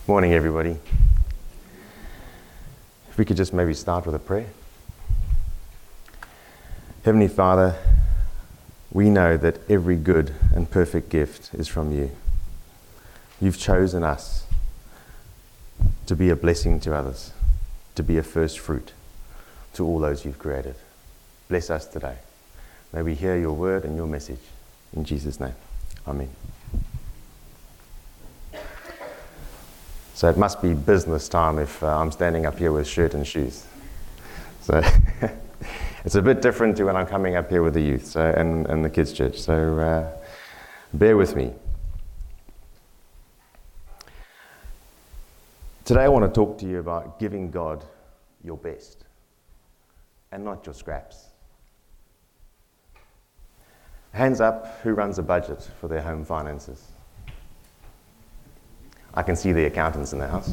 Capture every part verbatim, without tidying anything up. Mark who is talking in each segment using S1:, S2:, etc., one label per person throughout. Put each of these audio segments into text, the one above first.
S1: Morning, everybody. If we could just maybe start with a prayer. Heavenly Father, we know that every good and perfect gift is from you. You've chosen us to be a blessing to others, to be a first fruit to all those you've created. Bless us today. May we hear your word and your message. In Jesus' name, amen. So it must be business time if uh, I'm standing up here with shirt and shoes. So it's a bit different to when I'm coming up here with the youth so, and, and the kids' church. So uh, bear with me. Today I want to talk to you about giving God your best and not your scraps. Hands up, who runs a budget for their home finances? I can see the accountants in the house.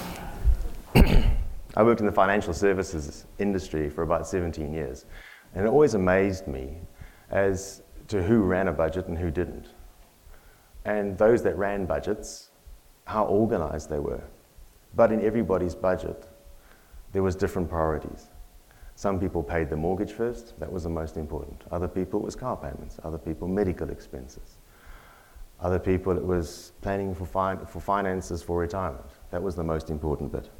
S1: I worked in the financial services industry for about seventeen years, and it always amazed me as to who ran a budget and who didn't. And those that ran budgets, how organized they were. But in everybody's budget, there was different priorities. Some people paid the mortgage first, that was the most important. Other people, it was car payments. Other people, medical expenses. Other people, it was planning for, fi- for finances for retirement. That was the most important bit.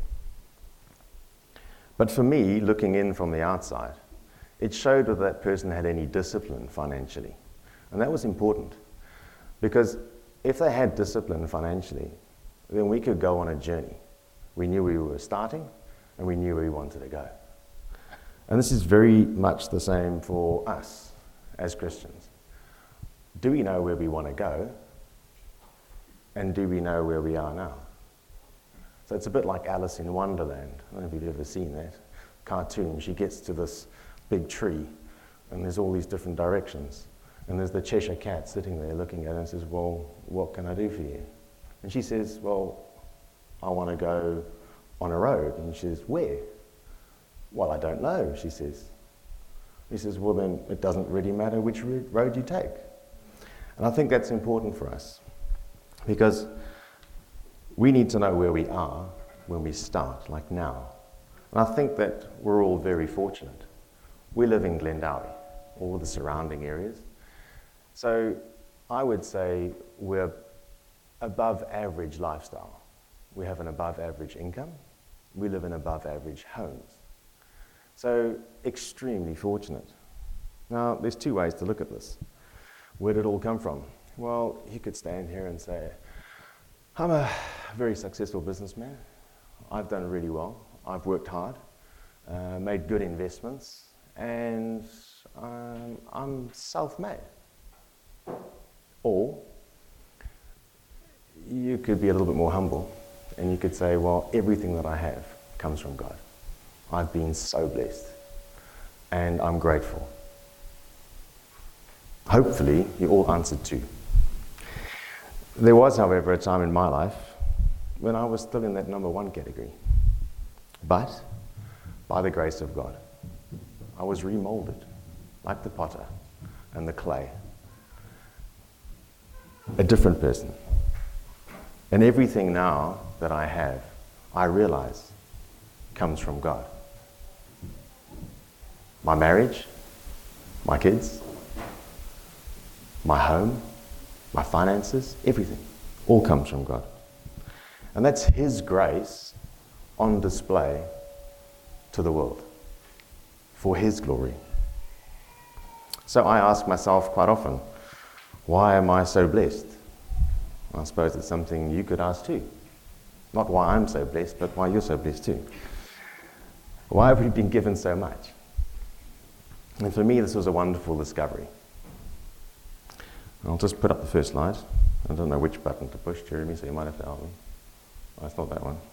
S1: But for me, looking in from the outside, it showed whether that person had any discipline financially. And that was important. Because if they had discipline financially, then we could go on a journey. We knew we were starting, and we knew where we wanted to go. And this is very much the same for us as Christians. Do we know where we want to go? And do we know where we are now? So it's a bit like Alice in Wonderland. I don't know if you've ever seen that cartoon. She gets to this big tree, and there's all these different directions. And there's the Cheshire Cat sitting there looking at her and says, well, what can I do for you? And she says, well, I want to go on a road. And she says, where? Well, I don't know, she says. He says, well, then it doesn't really matter which road you take. And I think that's important for us, because we need to know where we are when we start, like now. And I think that we're all very fortunate. We live in Glendowie, all the surrounding areas. So I would say we're above average lifestyle. We have an above average income. We live in above average homes. So extremely fortunate. Now, there's two ways to look at this. Where did it all come from? Well, you could stand here and say, I'm a very successful businessman. I've done really well. I've worked hard, uh, made good investments, and um, I'm self-made. Or you could be a little bit more humble, and you could say, well, everything that I have comes from God. I've been so blessed, and I'm grateful. Hopefully, you all answered too. There was, however, a time in my life when I was still in that number one category. But, by the grace of God, I was remolded, like the potter and the clay. A different person. And everything now that I have, I realize, comes from God. My marriage, my kids, my home, my finances, everything, all comes from God. And that's His grace on display to the world for His glory. So I ask myself quite often, why am I so blessed? I suppose it's something you could ask too. Not why I'm so blessed, but why you're so blessed too. Why have we been given so much? And for me, this was a wonderful discovery. I'll just put up the first slide. I don't know which button to push, Jeremy, so you might have to help me. Oh, it's not that one.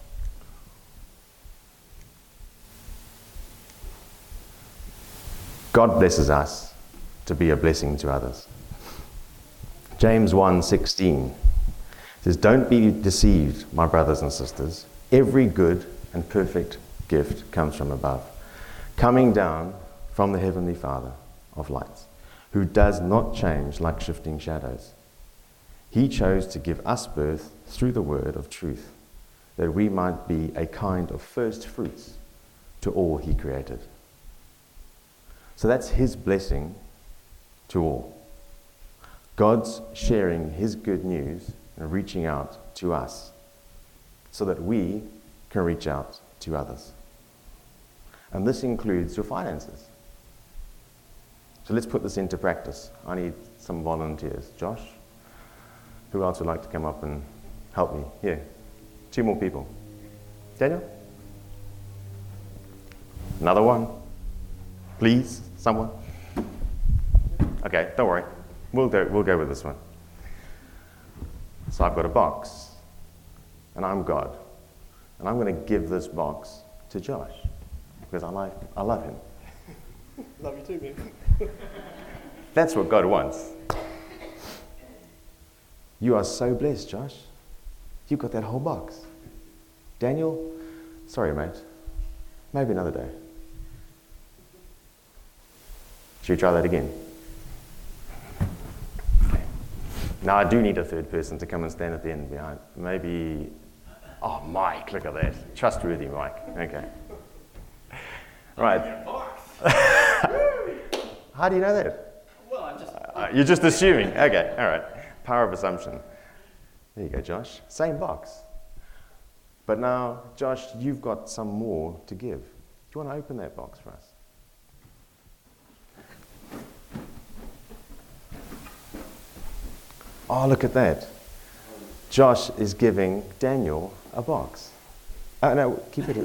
S1: God blesses us to be a blessing to others. James one sixteen says, don't be deceived, my brothers and sisters. Every good and perfect gift comes from above, coming down from the Heavenly Father of lights, who does not change like shifting shadows. He chose to give us birth through the word of truth, that we might be a kind of first fruits to all he created. So that's his blessing to all. God's sharing his good news and reaching out to us so that we can reach out to others. And this includes your finances. So let's put this into practice. I need some volunteers. Josh? Who else would like to come up and help me? Yeah. Two more people. Daniel? Another one? Please? Someone? Okay, don't worry. We'll go, we'll go with this one. So I've got a box, and I'm God. And I'm going to give this box to Josh, because I, like, I love him.
S2: Love you too, man.
S1: That's what God wants. You are so blessed, Josh. You've got that whole box. Daniel, sorry, mate. Maybe another day. Should we try that again? Okay. Now I do need a third person to come and stand at the end behind. Maybe, oh, Mike, look at that. Trustworthy Mike. Okay. Right. How do you know that?
S2: Well, I'm just...
S1: Uh, you're just assuming. Okay, all right. Power of assumption. There you go, Josh. Same box. But now, Josh, you've got some more to give. Do you want to open that box for us? Oh, look at that. Josh is giving Daniel a box. Oh, no, keep it.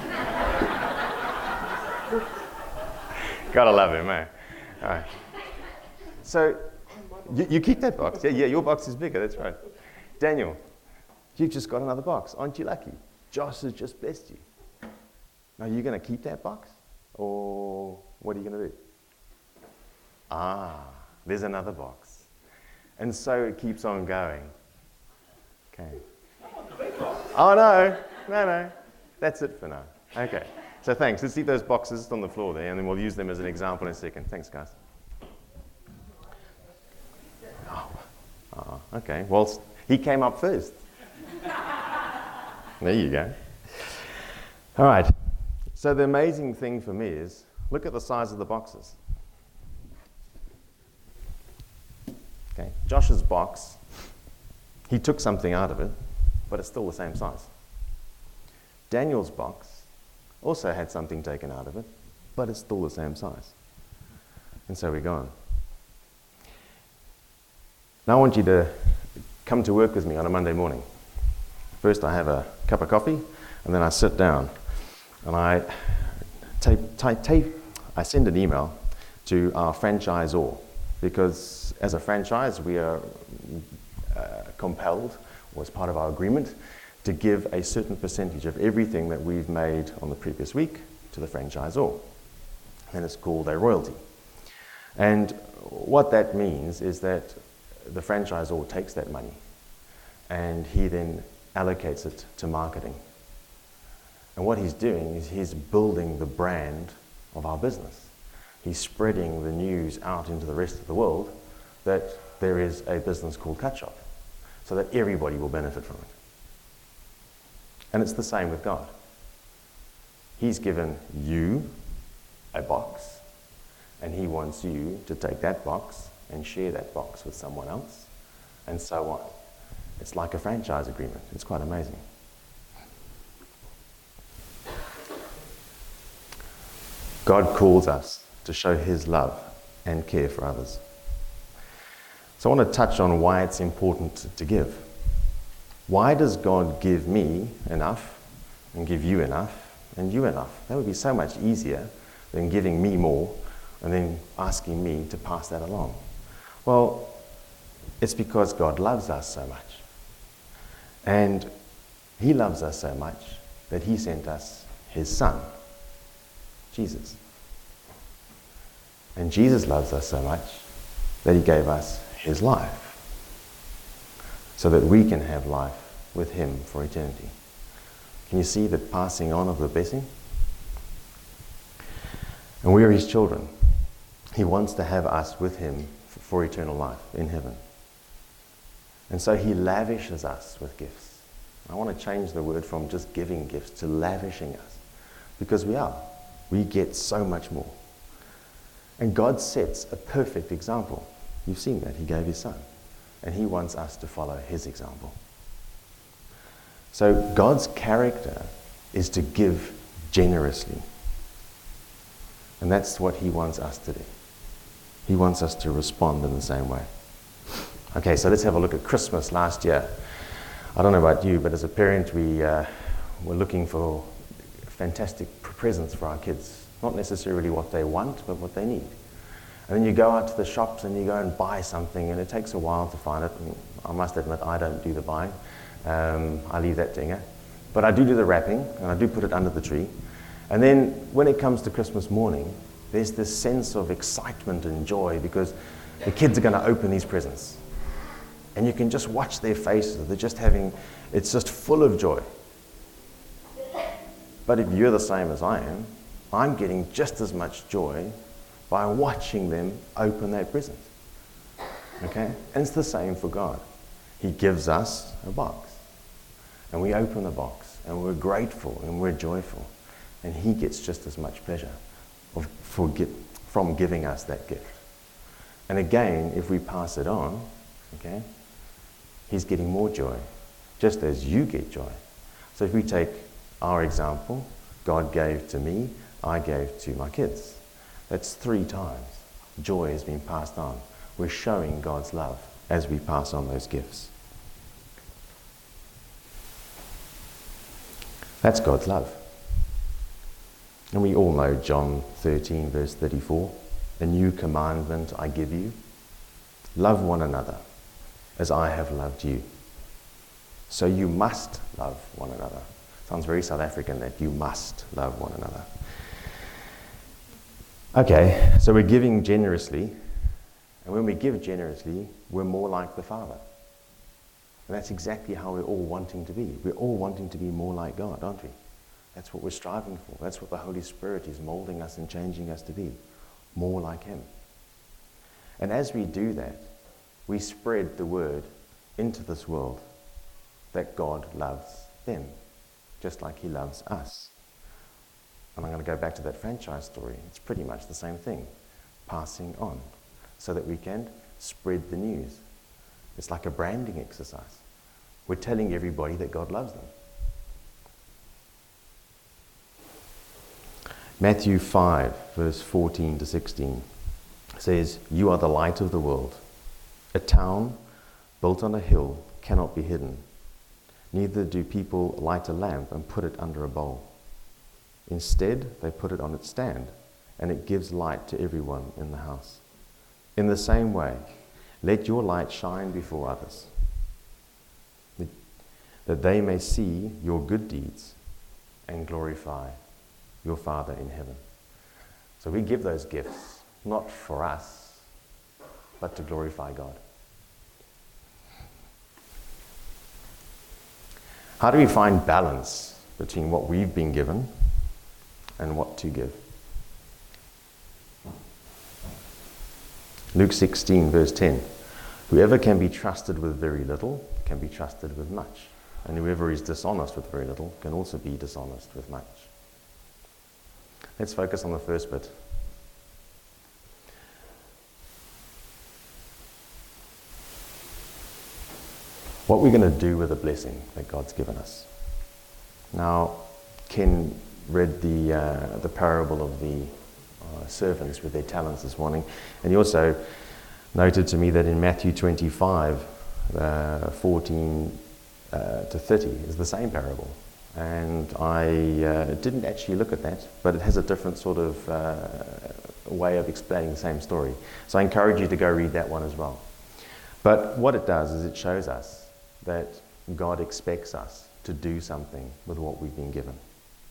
S1: Gotta love him, eh? All right. So, you, you keep that box. Yeah, yeah, your box is bigger, that's right. Daniel, you've just got another box. Aren't you lucky? Josh has just blessed you. Now, are you going to keep that box? Or what are you going to do? Ah, there's another box. And so it keeps on going. Okay. Oh, no. No, no. That's it for now. Okay. So thanks. Let's leave those boxes on the floor there, and then we'll use them as an example in a second. Thanks, guys. Oh, oh okay. Well, he came up first. There you go. All right. So the amazing thing for me is, look at the size of the boxes. Okay. Josh's box, he took something out of it, but it's still the same size. Daniel's box also had something taken out of it, but it's still the same size. And so we go on. Now I want you to come to work with me on a Monday morning. First I have a cup of coffee, and then I sit down, and I tape, tape, tape, I send an email to our franchisor, because as a franchise we are uh, compelled, or as part of our agreement, to give a certain percentage of everything that we've made on the previous week to the franchisor. And it's called a royalty. And what that means is that the franchisor takes that money and he then allocates it to marketing. And what he's doing is he's building the brand of our business. He's spreading the news out into the rest of the world that there is a business called Cut Shop, so that everybody will benefit from it. And it's the same with God. He's given you a box, and he wants you to take that box and share that box with someone else, and so on. It's like a franchise agreement. It's quite amazing. God calls us to show his love and care for others. So I want to touch on why it's important to give. Why does God give me enough and give you enough and you enough? That would be so much easier than giving me more and then asking me to pass that along. Well, it's because God loves us so much. And he loves us so much that he sent us his son, Jesus. And Jesus loves us so much that he gave us his life, so that we can have life with him for eternity. Can you see the passing on of the blessing? And we are his children. He wants to have us with him for eternal life in heaven. And so he lavishes us with gifts. I want to change the word from just giving gifts to lavishing us. Because we are. We get so much more. And God sets a perfect example. You've seen that. He gave his son. And he wants us to follow his example. So God's character is to give generously. And that's what he wants us to do. He wants us to respond in the same way. Okay, so let's have a look at Christmas last year. I don't know about you, but as a parent, we uh, were looking for fantastic presents for our kids. Not necessarily what they want, but what they need. And then you go out to the shops and you go and buy something, and it takes a while to find it. And I must admit, I don't do the buying. Um, I leave that to Inga. But I do do the wrapping, and I do put it under the tree. And then when it comes to Christmas morning, there's this sense of excitement and joy because the kids are going to open these presents. And you can just watch their faces. They're just having, it's just full of joy. But if you're the same as I am, I'm getting just as much joy by watching them open that present. Okay? And it's the same for God. He gives us a box. And we open the box. And we're grateful and we're joyful. And he gets just as much pleasure of, for gi- from giving us that gift. And again, if we pass it on, okay, he's getting more joy, just as you get joy. So if we take our example, God gave to me, I gave to my kids. That's three times joy has been passed on. We're showing God's love as we pass on those gifts. That's God's love. And we all know John thirteen, verse thirty-four. A new commandment I give you. Love one another as I have loved you. So you must love one another. Sounds very South African, that you must love one another. Okay, so we're giving generously. And when we give generously, we're more like the Father. And that's exactly how we're all wanting to be. We're all wanting to be more like God, aren't we? That's what we're striving for. That's what the Holy Spirit is molding us and changing us to be. More like him. And as we do that, we spread the word into this world that God loves them, just like he loves us. And I'm going to go back to that franchise story. It's pretty much the same thing. Passing on, so that we can spread the news. It's like a branding exercise. We're telling everybody that God loves them. Matthew five, verse fourteen to sixteen says, "You are the light of the world. A town built on a hill cannot be hidden. Neither do people light a lamp and put it under a bowl. Instead, they put it on its stand, and it gives light to everyone in the house. In the same way, let your light shine before others, that they may see your good deeds and glorify your Father in heaven." So we give those gifts, not for us, but to glorify God. How do we find balance between what we've been given and what to give? Luke sixteen, verse ten. "Whoever can be trusted with very little can be trusted with much. And whoever is dishonest with very little can also be dishonest with much." Let's focus on the first bit. What we're going to do with the blessing that God's given us. Now, Ken read the uh, the parable of the uh, servants with their talents this morning, and he also noted to me that in Matthew twenty-five, uh, fourteen uh, to thirty is the same parable. And I uh, didn't actually look at that, but it has a different sort of uh, way of explaining the same story. So I encourage you to go read that one as well. But what it does is it shows us that God expects us to do something with what we've been given.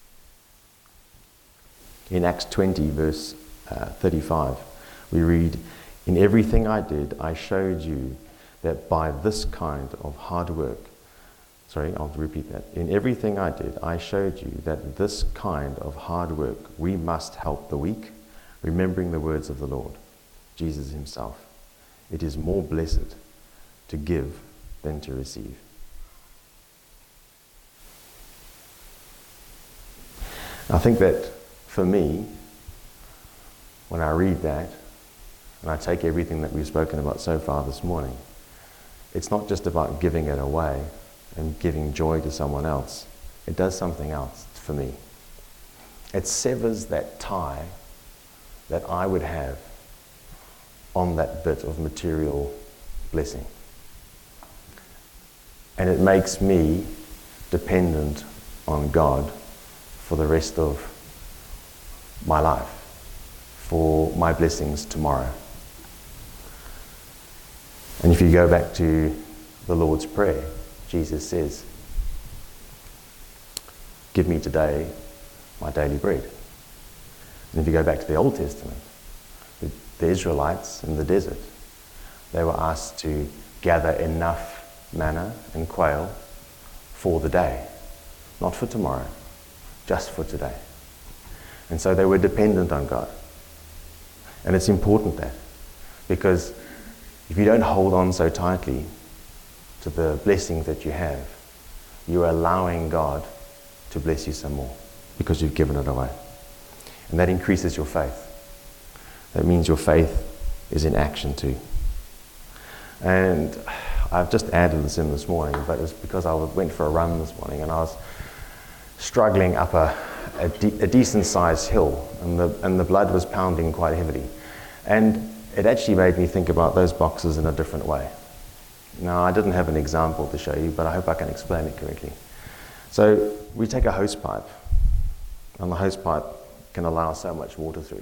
S1: In Acts twenty, verse uh, thirty-five, we read, "In everything I did, I showed you that by this kind of hard work," sorry, I'll repeat that. "In everything I did, I showed you that this kind of hard work we must help the weak, remembering the words of the Lord, Jesus himself. It is more blessed to give than to receive." I think that for me, when I read that, and I take everything that we've spoken about so far this morning, it's not just about giving it away and giving joy to someone else. It does something else for me. It severs that tie that I would have on that bit of material blessing. And it makes me dependent on God for the rest of my life, for my blessings tomorrow. And if you go back to the Lord's Prayer, Jesus says, "Give me today my daily bread." And if you go back to the Old Testament, the, the Israelites in the desert, they were asked to gather enough manna and quail for the day, not for tomorrow, just for today. And so they were dependent on God. And it's important that, because if you don't hold on so tightly to the blessings that you have, you're allowing God to bless you some more because you've given it away. And that increases your faith. That means your faith is in action too. And I've just added this in this morning, but it's because I went for a run this morning and I was struggling up a, a, de- a decent sized hill, and the, and the blood was pounding quite heavily. And it actually made me think about those boxes in a different way. Now, I didn't have an example to show you, but I hope I can explain it correctly. So we take a hose pipe, and the hose pipe can allow so much water through.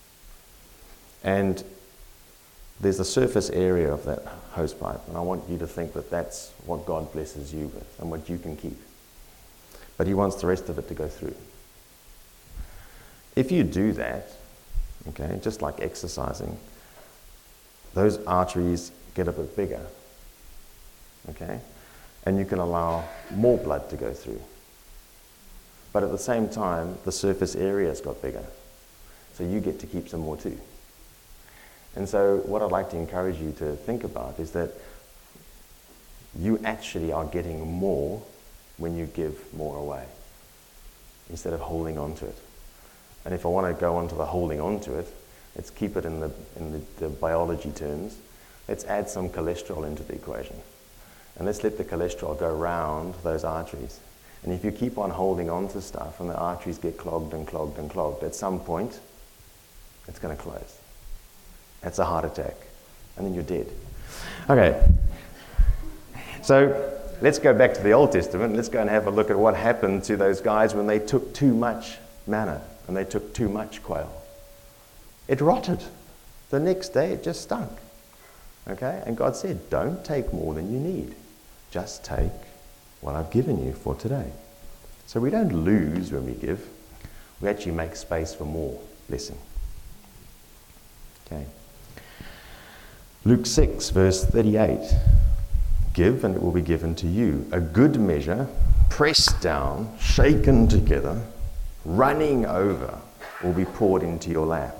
S1: And there's a surface area of that hose pipe, and I want you to think that that's what God blesses you with and what you can keep. But He wants the rest of it to go through. If you do that, okay, just like exercising, those arteries get a bit bigger, okay, and you can allow more blood to go through. But at the same time, the surface area's got bigger, so you get to keep some more too. And so what I'd like to encourage you to think about is that you actually are getting more when you give more away, instead of holding on to it. And if I want to go on to the holding on to it, let's keep it in the in the, the biology terms. Let's add some cholesterol into the equation. And let's let the cholesterol go round those arteries. And if you keep on holding on to stuff and the arteries get clogged and clogged and clogged, at some point, it's going to close. That's a heart attack. And then you're dead. Okay. So let's go back to the Old Testament. Let's go and have a look at what happened to those guys when they took too much manna and they took too much quail. It rotted. The next day it just stunk. Okay? And God said, don't take more than you need. Just take what I've given you for today. So we don't lose when we give. We actually make space for more blessing. Okay. Luke six, verse thirty-eight. Give, and it will be given to you. A good measure, pressed down, shaken together, running over, will be poured into your lap.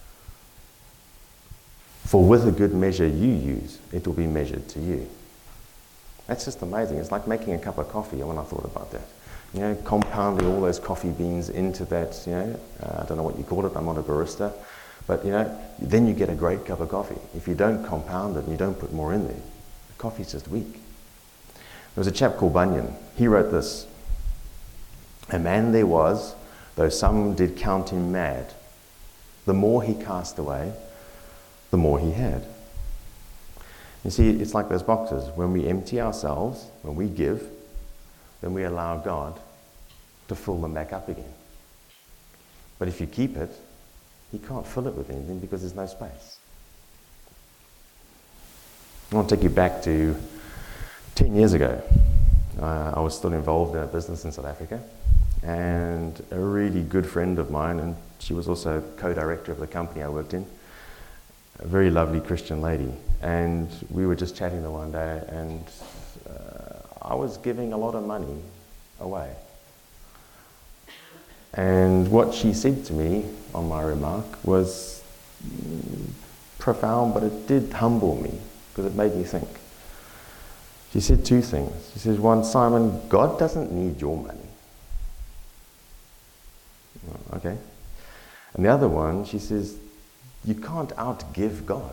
S1: For with a good measure you use, it will be measured to you. That's just amazing. It's like making a cup of coffee when I thought about that. You know, compounding all those coffee beans into that, you know, uh, I don't know what you call it, I'm not a barista. But, you know, then you get a great cup of coffee. If you don't compound it and you don't put more in there, the coffee's just weak. There was a chap called Bunyan. He wrote this. A man there was, though some did count him mad. The more he cast away, the more he had. You see, it's like those boxes. When we empty ourselves, when we give, then we allow God to fill them back up again. But if you keep it, He can't fill it with anything because there's no space. I want to take you back to ten years ago. Uh, I was still involved in a business in South Africa, and a really good friend of mine, and she was also co-director of the company I worked in, a very lovely Christian lady. And we were just chatting the one day, and uh, I was giving a lot of money away. And what she said to me on my remark was mm, profound, but it did humble me because it made me think. She said two things. She says, one, Simon, God doesn't need your money. okay. And the other one, she says, you can't outgive God.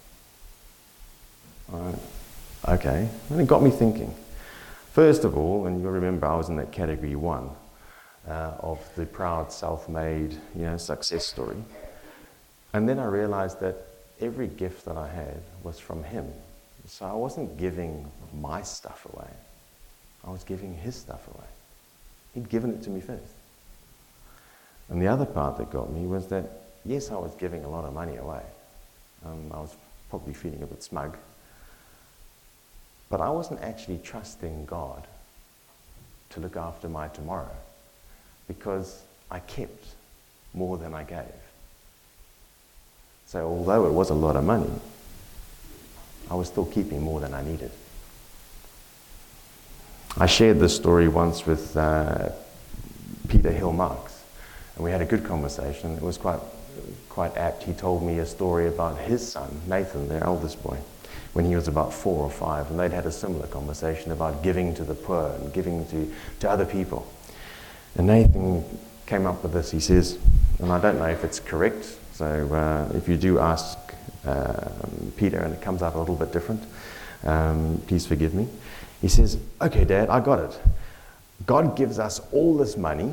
S1: Uh, okay, and it got me thinking. First of all, and you'll remember I was in that category one uh, of the proud, self-made, you know, success story. And then I realized that every gift that I had was from Him. So I wasn't giving my stuff away. I was giving His stuff away. He'd given it to me first. And the other part that got me was that, yes, I was giving a lot of money away. Um, I was probably feeling a bit smug. But I wasn't actually trusting God to look after my tomorrow, because I kept more than I gave. So although it was a lot of money, I was still keeping more than I needed. I shared this story once with uh, Peter Hill Marks, and we had a good conversation. It was quite, quite apt. He told me a story about his son, Nathan, their eldest boy, when he was about four or five, and they'd had a similar conversation about giving to the poor and giving to, to other people. And Nathan came up with this. He says, and I don't know if it's correct, so uh, if you do ask uh, Peter and it comes out a little bit different, um, please forgive me. He says, okay, Dad, I got it. God gives us all this money.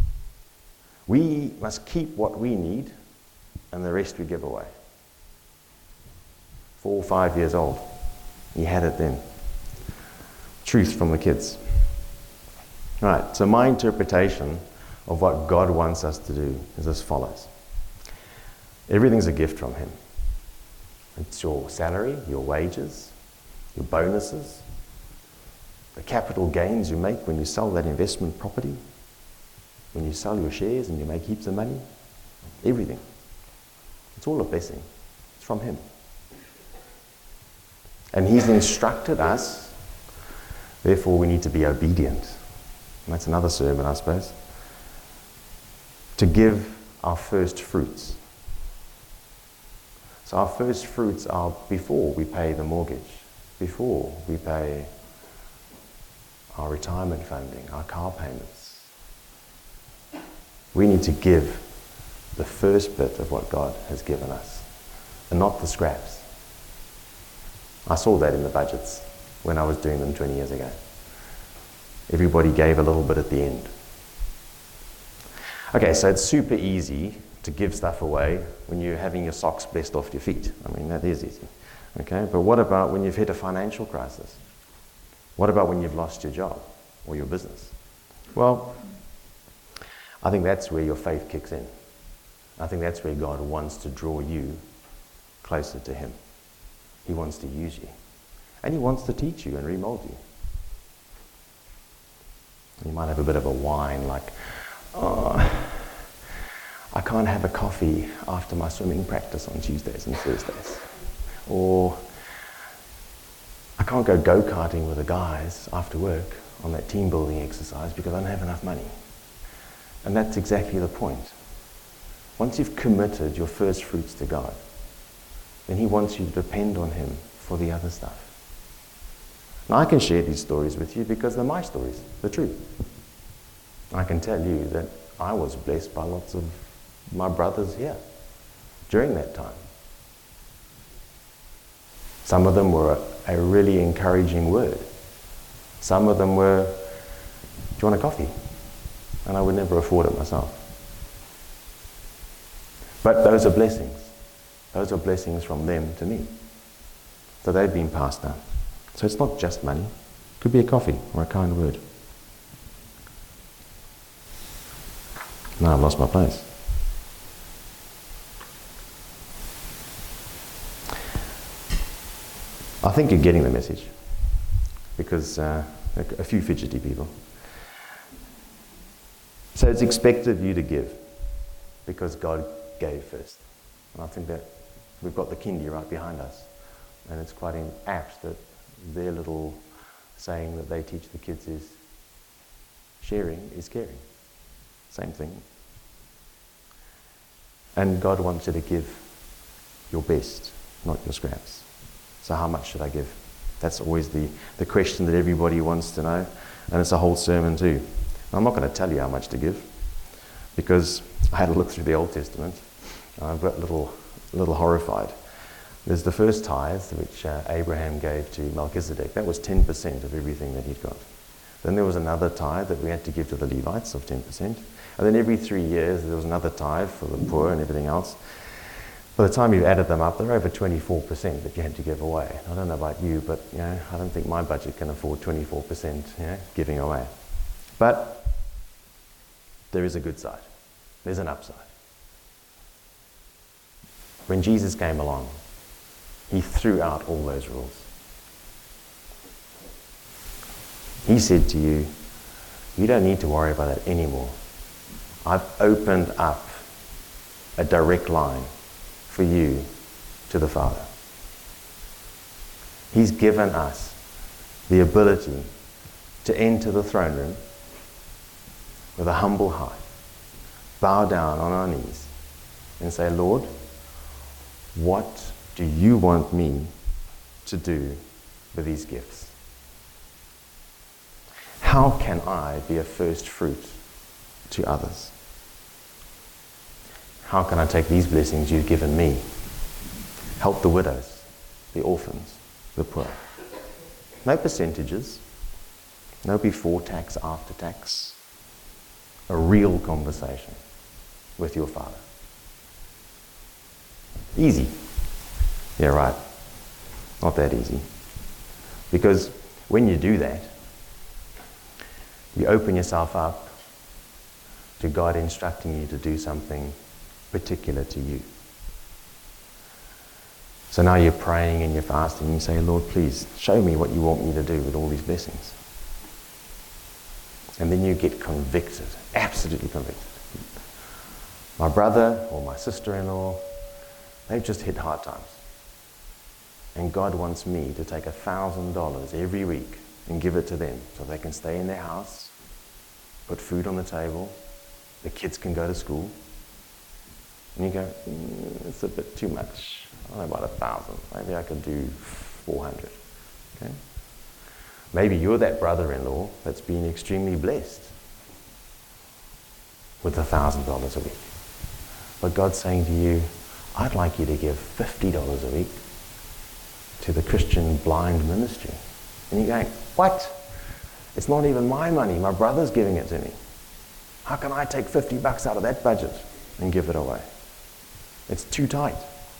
S1: We must keep what we need, and the rest we give away. Four or five years old. He had it then. Truth from the kids. Right, so my interpretation of what God wants us to do is as follows. Everything's a gift from Him. It's your salary, your wages, your bonuses, the capital gains you make when you sell that investment property, when you sell your shares and you make heaps of money. Everything. It's all a blessing. It's from Him. And He's instructed us, therefore we need to be obedient. And that's another sermon, I suppose. To give our first fruits. So our first fruits are before we pay the mortgage, before we pay our retirement funding, our car payments. We need to give the first bit of what God has given us, and not the scraps. I saw that in the budgets when I was doing them twenty years ago. Everybody gave a little bit at the end. Okay, so it's super easy to give stuff away when you're having your socks blessed off your feet. I mean, that is easy. Okay, but what about when you've hit a financial crisis? What about when you've lost your job or your business? Well, I think that's where your faith kicks in. I think that's where God wants to draw you closer to Him. He wants to use you. And He wants to teach you and remold you. You might have a bit of a whine like, oh, I can't have a coffee after my swimming practice on Tuesdays and Thursdays. Or I can't go go-karting with the guys after work on that team building exercise because I don't have enough money. And that's exactly the point. Once you've committed your first fruits to God, then He wants you to depend on Him for the other stuff. Now I can share these stories with you because they're my stories, the truth. I can tell you that I was blessed by lots of my brothers here during that time. Some of them were a, a really encouraging word. Some of them were, do you want a coffee? And I would never afford it myself. But those are blessings. Those are blessings from them to me. So they've been passed down. So it's not just money. It could be a coffee or a kind word. Now I've lost my place. I think you're getting the message. Because uh, a, a few fidgety people. So it's expected of you to give. Because God gave first. And I think that we've got the kindy right behind us. And it's quite apt that their little saying that they teach the kids is sharing is caring. Same thing. And God wants you to give your best, not your scraps. So how much should I give? That's always the, the question that everybody wants to know. And it's a whole sermon too. I'm not going to tell you how much to give. because I had a look through the Old Testament. And I've got a little, a little horrified. There's the first tithe, which uh, Abraham gave to Melchizedek. That was ten percent of everything that he'd got. Then there was another tithe that we had to give to the Levites of ten percent. And then every three years there was another tithe for the poor and everything else. By the time you added them up, they're over twenty-four percent that you had to give away. I don't know about you, but you know, I don't think my budget can afford twenty-four percent you know, giving away. But there is a good side. There's an upside. When Jesus came along, he threw out all those rules. He said to you, you don't need to worry about that anymore. I've opened up a direct line for you to the Father. He's given us the ability to enter the throne room with a humble heart, bow down on our knees and say, Lord, what do you want me to do with these gifts? How can I be a first fruit to others? How can I take these blessings you've given me, help the widows, the orphans, the poor? No percentages, no before tax, after tax. A real conversation with your Father. Easy. Yeah, right. Not that easy. Because when you do that, you open yourself up to God instructing you to do something particular to you. So now you're praying and you're fasting and you say, Lord, please show me what you want me to do with all these blessings. And then you get convicted, absolutely convicted. My brother or my sister-in-law, they've just hit hard times. And God wants me to take a thousand dollars every week and give it to them so they can stay in their house, put food on the table, the kids can go to school. And you go, mm, it's a bit too much. I don't know about a thousand. Maybe I could do four hundred. Okay? Maybe you're that brother-in-law that's been extremely blessed with a thousand dollars a week. But God's saying to you, I'd like you to give fifty dollars a week to the Christian Blind Ministry. And you're going, what? It's not even my money. My brother's giving it to me. How can I take fifty bucks out of that budget and give it away? It's too tight.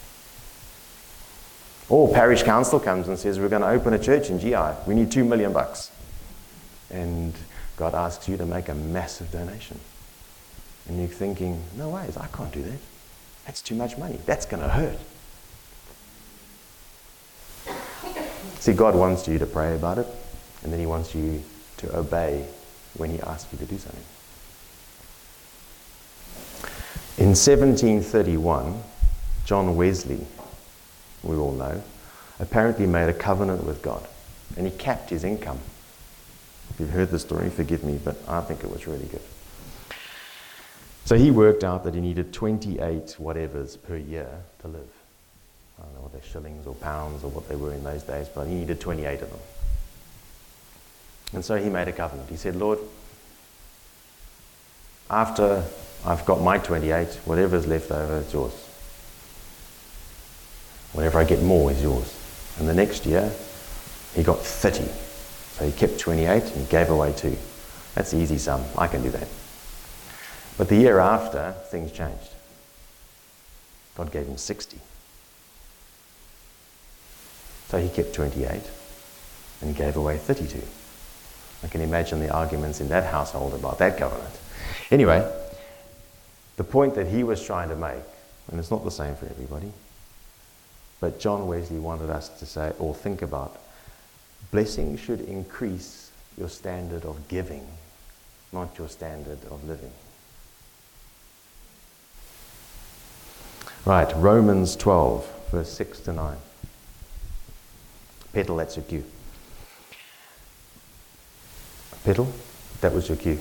S1: Or parish council comes and says, we're going to open a church in G I. We need two million bucks. And God asks you to make a massive donation. And you're thinking, no ways, I can't do that. That's too much money. That's going to hurt. See, God wants you to pray about it, and then he wants you to obey when he asks you to do something. In seventeen thirty-one, John Wesley, we all know, apparently made a covenant with God, and he capped his income. If you've heard the story, forgive me, but I think it was really good. So he worked out that he needed twenty-eight whatevers per year to live. I don't know what they're shillings or pounds or what they were in those days, but he needed twenty-eight of them. And so he made a covenant. He said, Lord, after I've got my twenty-eight, whatever's left over, it's yours. Whenever I get more is yours. And the next year, he got thirty. So he kept twenty-eight and he gave away two. That's the easy sum. I can do that. But the year after, things changed. God gave him sixty. So he kept twenty-eight and he gave away thirty-two. I can imagine the arguments in that household about that covenant. Anyway, the point that he was trying to make, and it's not the same for everybody, but John Wesley wanted us to say or think about, blessing should increase your standard of giving, not your standard of living. Right, Romans twelve, verse six to nine. Petal, that's your cue. Petal, that was your cue.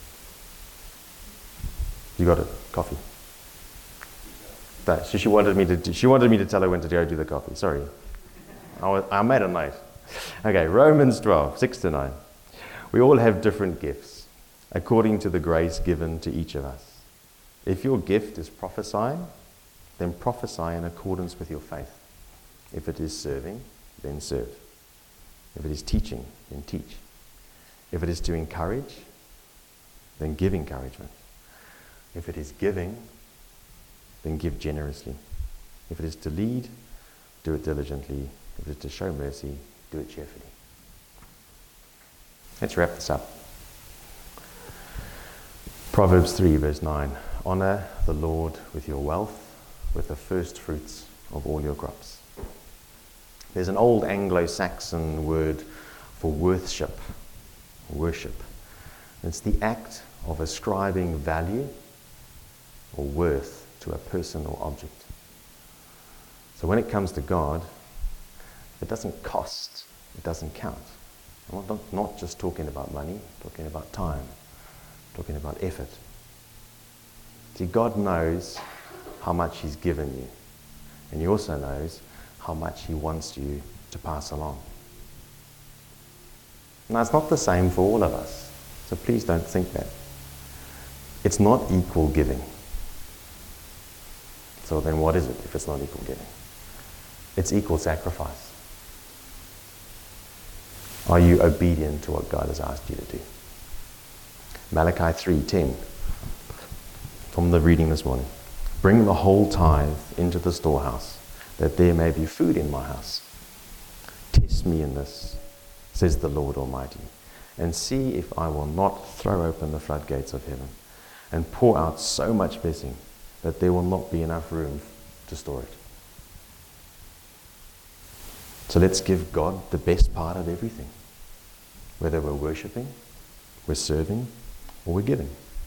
S1: You got it, coffee. That, so she wanted me to. She wanted me to tell her when to go do the coffee. Sorry, I, was, I made a note. Okay, Romans twelve, six to nine. We all have different gifts according to the grace given to each of us. If your gift is prophesying, then prophesy in accordance with your faith. If it is serving, then serve. If it is teaching, then teach. If it is to encourage, then give encouragement. If it is giving, then give generously. If it is to lead, do it diligently. If it is to show mercy, do it cheerfully. Let's wrap this up. Proverbs three, verse nine. Honor the Lord with your wealth, with the first fruits of all your crops. There's an old Anglo-Saxon word for worship. Worship. It's the act of ascribing value or worth to a person or object. So when it comes to God, if it doesn't cost, it doesn't count. I'm not, not just talking about money, I'm talking about time, I'm talking about effort. See, God knows how much He's given you, and He also knows how much He wants you to pass along. Now, it's not the same for all of us, so please don't think that. It's not equal giving. So then what is it if it's not equal giving? It's equal sacrifice. Are you obedient to what God has asked you to do? Malachi three ten, from the reading this morning. Bring the whole tithe into the storehouse, that there may be food in my house. Test me in this, says the Lord Almighty, and see if I will not throw open the floodgates of heaven and pour out so much blessing that there will not be enough room to store it. So let's give God the best part of everything, whether we're worshipping, we're serving, or we're giving.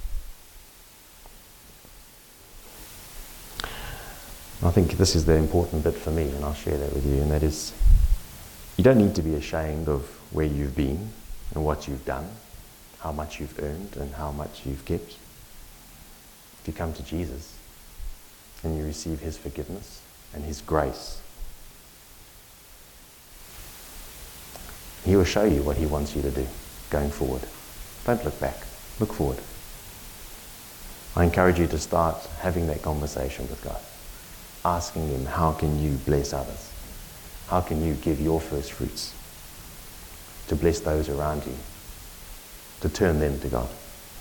S1: I think this is the important bit for me, and I'll share that with you, and that is, you don't need to be ashamed of where you've been and what you've done, how much you've earned and how much you've kept. If you come to Jesus and you receive His forgiveness and His grace, He will show you what He wants you to do going forward. Don't look back, look forward. I encourage you to start having that conversation with God, asking Him, how can you bless others? How can you give your first fruits to bless those around you, to turn them to God?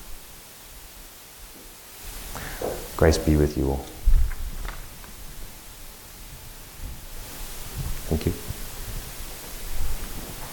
S1: Grace be with you all. Thank you.